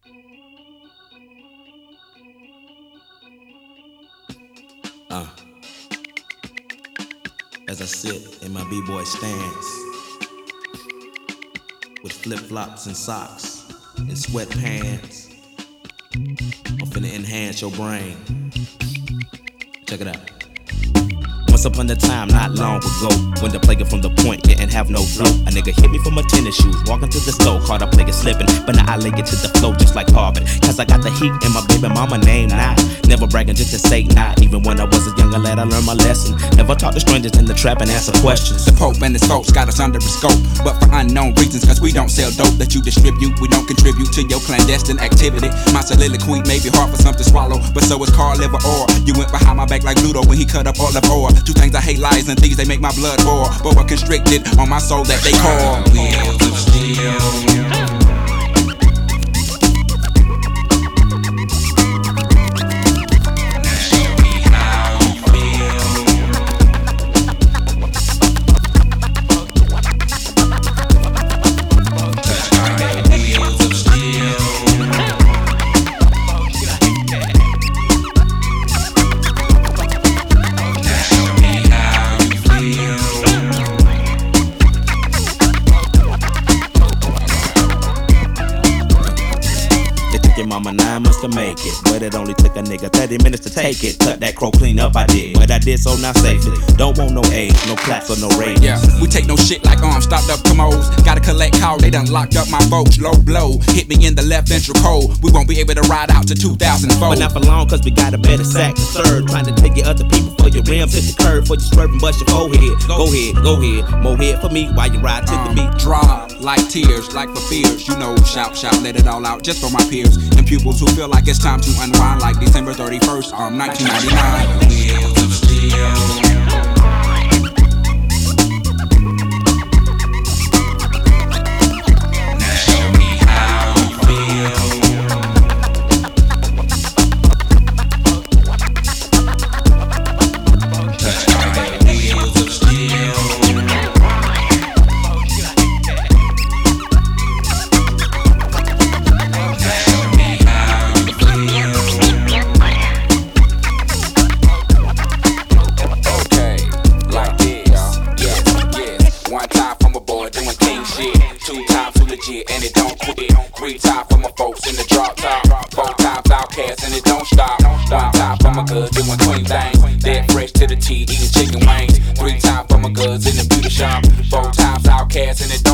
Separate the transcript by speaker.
Speaker 1: As I sit in my b-boy stance with flip-flops and socks and sweatpants, I'm finna enhance your brain. Check it out. Once upon a time, not long ago, when the player from the point didn't have no flow, a nigga hit me for my tennis shoes, walking to the store, caught a player slipping, but now I lay it to the flow just like Harvard, cause I got the heat and my baby mama name not. Never bragging just to say not. Even when I was a younger lad, I learned my lesson. Never talk to strangers in the trap and answer questions.
Speaker 2: The Pope and his folks got us under a scope, but for unknown reasons, cause we don't sell dope that you distribute. We don't contribute to your clandestine activity. My soliloquy may be hard for some to swallow, but so is Carl Liver Orr. You went behind my back like Ludo when he cut up olive oil. Two things I hate, lies and thieves, they make my blood boil. But we're constricted on my soul that they call wheels of steel.
Speaker 1: Your mama 9 months to make it, but it only took a nigga 30 minutes to take it. Cut that crow clean up, I did, but I did so not safely. Don't want no age, no claps or no ratings.
Speaker 2: Yeah, we take no shit like arms, stopped up commodes. Gotta collect calls, they done locked up my votes. Low blow, hit me in the left ventricle. We won't be able to ride out to 2004.
Speaker 1: But not for long, cause we got a better sack to serve. Trying to take your other people for your rims, hit the curve for you swerving, bust your forehead. Go ahead, more head for me while you ride to the beat.
Speaker 2: Drop like tears, like for fears. You know, shout, let it all out just for my peers and pupils who feel like it's time to unwind, like December 31st, 1999. Wheels of steel. And it don't quit. 3 times for my folks in the drop top. 4 times outcast and it don't stop. 1 time for my goods doing clean things. Dead fresh to the T, eating chicken wings. 3 times for my goods in the beauty shop. 4 times outcast and it